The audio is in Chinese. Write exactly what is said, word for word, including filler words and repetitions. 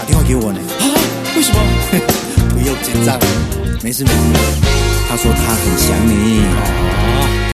电话给我呢。 啊？为什么？ 不用紧张，没事没事。他说他很想你。 啊，